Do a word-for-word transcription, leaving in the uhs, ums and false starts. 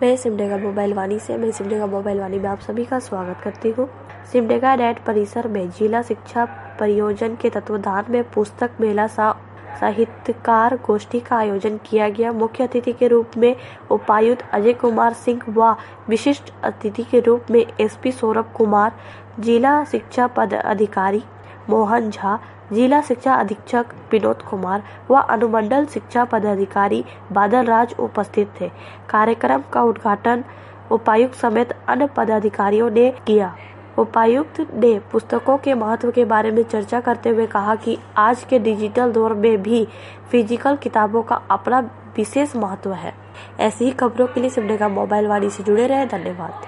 मैं सिमडेगा मोबाइल वाणी से मैं सिमडेगा मोबाइल वाणी में आप सभी का स्वागत करती हूँ। सिमडेगा नेट परिसर में जिला शिक्षा परियोजन के तत्वाधान में पुस्तक मेला सा साहित्यकार गोष्ठी का आयोजन किया गया। मुख्य अतिथि के रूप में उपायुक्त अजय कुमार सिंह व विशिष्ट अतिथि के रूप में एसपी सौरभ कुमार, जिला शिक्षा पदाधिकारी मोहन झा, जिला शिक्षा अधीक्षक विनोद कुमार व अनुमंडल शिक्षा पदाधिकारी बादल राज उपस्थित थे। कार्यक्रम का उद्घाटन उपायुक्त समेत अन्य पदाधिकारियों ने किया। उपायुक्त ने पुस्तकों के महत्व के बारे में चर्चा करते हुए कहा कि आज के डिजिटल दौर में भी फिजिकल किताबों का अपना विशेष महत्व है। ऐसी ही खबरों के लिए सिमडेगा मोबाइल वाणी से जुड़े रहे। धन्यवाद।